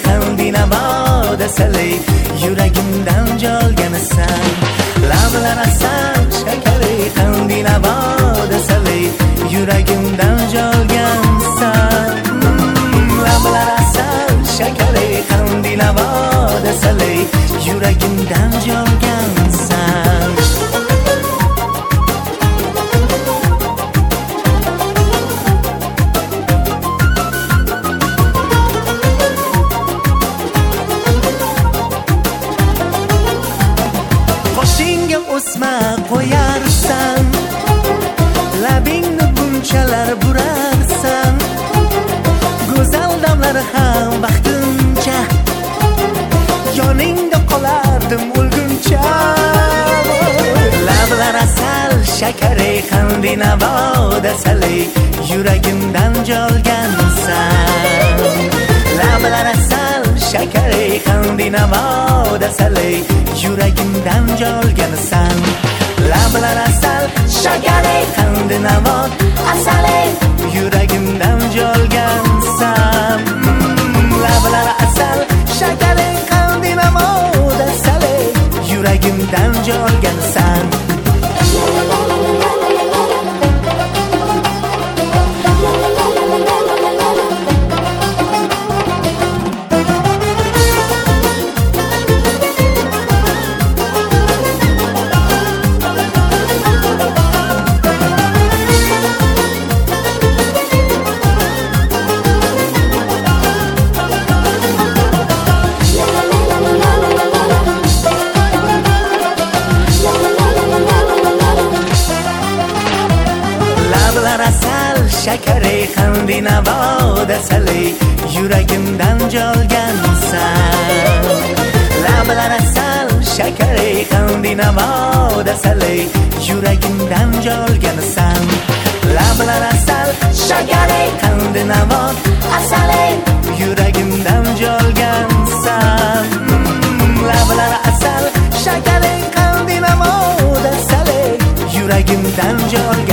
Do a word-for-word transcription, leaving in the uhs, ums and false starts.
qandi navod asali yuragimdan jolganasan. Lablar asal shakari qandi navod asali yuragimdan jolgansan. Lablar asal shakari qandi navod asali yuragimdan jolgansan. Qoshingga o'sma qo'yarsan, labingni bunchalar burarsan. Go'zal damlar ham vaqtincha, yoningda qolardim o'lguncha. Lablar asal shakari qandi navod asali yuragimdan jolgansan. Lablar asal shakari qandi navod asali yuragimdan jolgansan. Lablar asal shakari qandi navod asali yuragimdan jolgansan. Lablar asal shakari qandi navod asali yuragimdan jolgansan. Shakari qandi navod asali yuragimdan jolgansan. Lablar asal shakari qandi navod asali yuragimdan jolgansan. Lablar asal shakari qandi navod asali yuragimdan jolgansan. Lablar asal shakari qandi navod asali yuragimdan jolgansan.